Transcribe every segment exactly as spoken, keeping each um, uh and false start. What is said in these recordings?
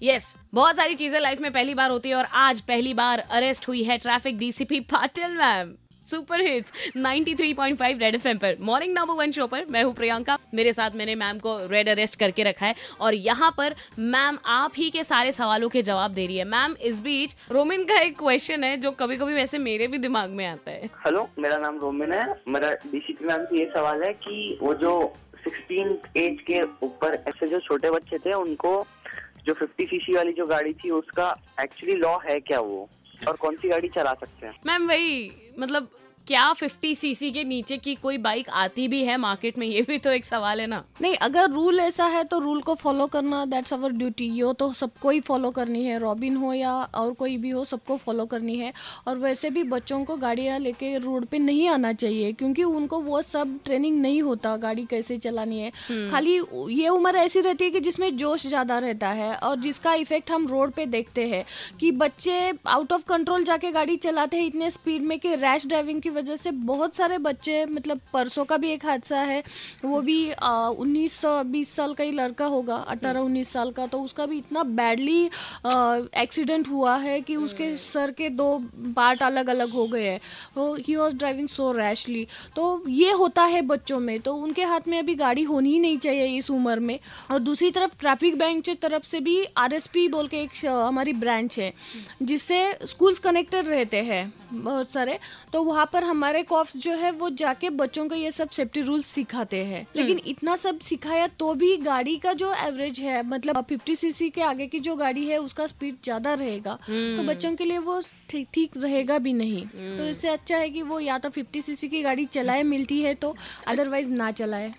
Yes, बहुत सारी चीजें लाइफ में पहली बार होती है और आज पहली बार अरेस्ट हुई है traffic DCP Patil ma'am. Super hits ninety three point five red FM पर मॉर्निंग नंबर वन शो पर मैं हूँ प्रियंका। मेरे साथ मैंने मैम को रेड अरेस्ट करके रखा है और यहाँ पर मैम आप ही के सारे सवालों के जवाब दे रही है। मैम, इस बीच रोमिन का एक क्वेश्चन है जो कभी कभी वैसे मेरे भी दिमाग में आता है। हेलो, मेरा नाम रोमिन है। मेरा डीसीपी मैम से ये सवाल है कि वो जो सिक्सटीन एज के ऊपर ऐसे जो छोटे बच्चे थे उनको जो फिफ्टी सीसी वाली जो गाड़ी थी उसका एक्चुअली लॉ है क्या वो, और कौन सी गाड़ी चला सकते हैं? मैम वही, मतलब क्या फिफ्टी सीसी के नीचे की कोई बाइक आती भी है मार्केट में, ये भी तो एक सवाल है ना। नहीं, अगर रूल ऐसा है तो रूल को फॉलो करना दैट्स अवर ड्यूटी। ये तो सबको ही फॉलो करनी है, रॉबिन हो या और कोई भी हो, सबको फॉलो करनी है। और वैसे भी बच्चों को गाड़ियाँ लेके रोड पे नहीं आना चाहिए क्योंकि उनको वो सब ट्रेनिंग नहीं होता गाड़ी कैसे चलानी है। खाली ये उम्र ऐसी रहती है कि जिसमें जोश ज़्यादा रहता है और जिसका इफेक्ट हम रोड पे देखते हैं कि बच्चे आउट ऑफ कंट्रोल जाके गाड़ी चलाते हैं इतने स्पीड में कि रैश ड्राइविंग की वजह से बहुत सारे बच्चे, मतलब परसों का भी एक हादसा है, वो भी उन्नीस बीस साल का ही लड़का होगा, अठारह उन्नीस साल का, तो उसका भी इतना बैडली एक्सीडेंट हुआ है कि उसके सर के दो पार्ट अलग अलग हो गए हैं। तो he was driving so rashly. तो ये होता है बच्चों में, तो उनके हाथ में अभी गाड़ी होनी ही नहीं चाहिए इस उम्र में। और दूसरी तरफ ट्रैफिक बैंक की तरफ से भी आरएसपी बोल के एक हमारी ब्रांच है जिससे स्कूल्स कनेक्टेड रहते हैं बहुत सारे, तो वहाँ पर हमारे कॉप्स जो है वो जाके बच्चों को ये सब सेफ्टी रूल्स सिखाते हैं। लेकिन इतना सब सिखाया तो भी गाड़ी का जो एवरेज है, मतलब फिफ्टी सीसी के आगे की जो गाड़ी है उसका स्पीड ज्यादा रहेगा, तो बच्चों के लिए वो ठीक ठीक रहेगा भी नहीं। तो इससे अच्छा है कि वो या तो फिफ्टी सीसी की गाड़ी चलाए मिलती है तो, अदरवाइज ना चलाए।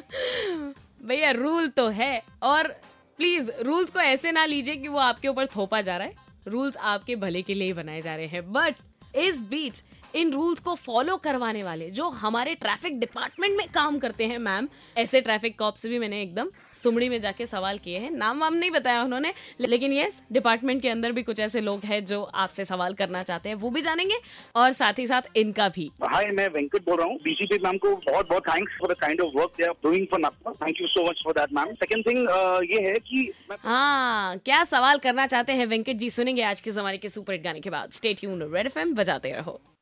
भैया रूल तो है, और प्लीज रूल्स को ऐसे ना लीजिए कि वो आपके ऊपर थोपा जा रहा है। रूल्स आपके भले के लिए ही बनाए जा रहे हैं। बट इस बीच इन रूल्स को फॉलो करवाने वाले जो हमारे ट्रैफिक डिपार्टमेंट में काम करते हैं मैम, ऐसे ट्रैफिक कॉप से भी मैंने एकदम सुमड़ी में जाके सवाल किए हैं। नाम वाम नहीं बताया उन्होंने, लेकिन यस, डिपार्टमेंट के अंदर भी कुछ ऐसे लोग हैं जो आपसे सवाल करना चाहते हैं, वो भी जानेंगे और साथ ही साथ इनका भी। हाय, मैं वेंकट बोल रहा हूँ। डीसीपी मैम को बहुत बहुत thanks for the kind of work they are doing for Nagpur. Thank you so much for that ma'am. Second thing ये है कि हाँ, क्या सवाल करना चाहते हैं वेंकट जी, सुनेंगे आज के जमाने के सुपर हिट गाने के बाद। स्टे ट्यून्ड, रेड एफएम बजाते रहो।